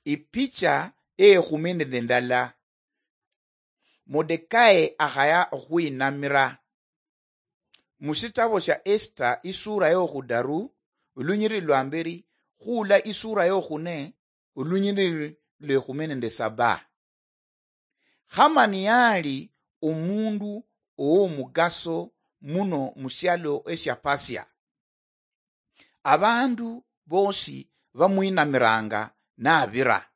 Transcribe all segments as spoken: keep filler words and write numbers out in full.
ipicha ekhumi nendala. Mordekai akhaya okhwinamira. Mushitabo sha Esther isura yokhudaru ulunyiri lwamberi khula isura yokhune ulunyiri lwekhumi nende saba. Hamani yali omundu owomugaso muno musyalo esya Persia. Abandu bosi bamwinamiranga nabira.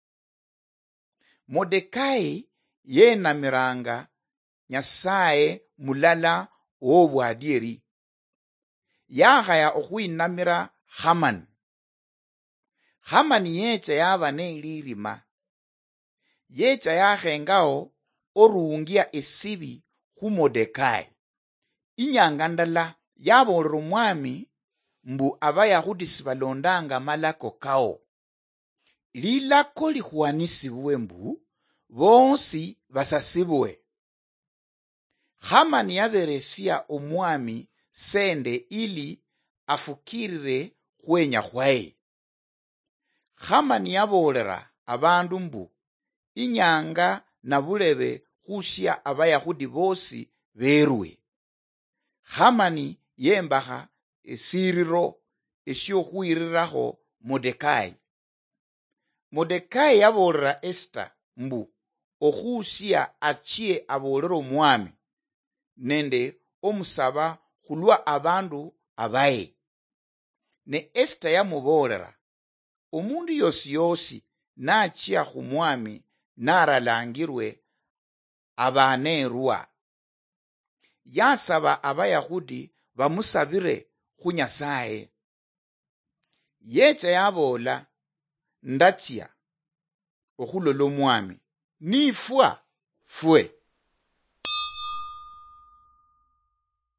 Mordekai yenamiranga Nyasaye mulala wobwadieri. Yakhaya okhwinamira Haman. Haman yecha yaba nelirima. Yecha yakhengao orungia esibi khu Mordekai. Inyanga ndala yabolera omwami mbu abayahudi sibalondanga malako kao. Lilako likhwanisibwe mbu bonsi basasibwe. Haman yaberesia omwami sende ili afukirire khwenya khwaye. Haman yabolera abandu mbu inyanga na bulebe khushya abayahudi bosi berwe. Haman yembakha esiriro esyokhwirirakho Mordekai. Mordekai yabolera Esther mbu okhushya achie abolera omwami nende omusaba khulwa abandu abaye. Ne Esther yamubolera omundu yosi yosi nachia khumwami naralangirwe abanerwa. Yasaba abayahudi bamusabire khu Nyasaye. Yecha yabola ndachia okhulola omwami nifwa fwe.